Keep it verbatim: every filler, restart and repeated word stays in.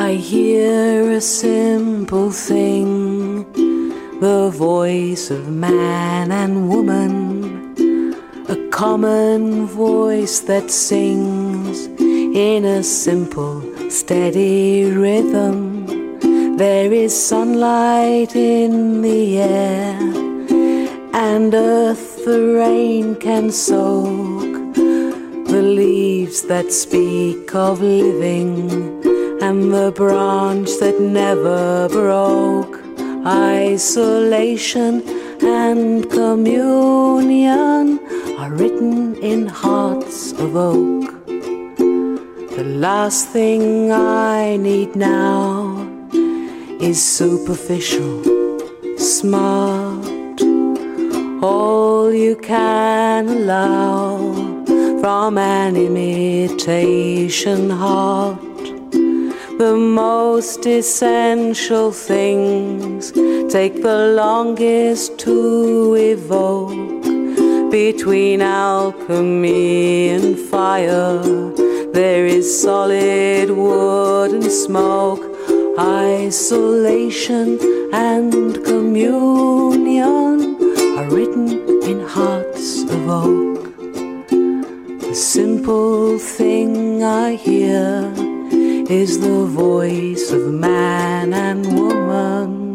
I hear a simple thing, the voice of man and woman, a common voice that sings in a simple, steady rhythm. There is sunlight in the air, and earth the rain can soak, the leaves that speak of living, and the branch that never broke. Isolation and communion are written in hearts of oak. The last thing I need now is superficial, smart, all you can allow from an imitation heart. The most essential things take the longest to evoke. Between alchemy and fire, there is solid wood and smoke. Isolation and communion are written in hearts of oak. The simple thing I hear is the voice of man and woman.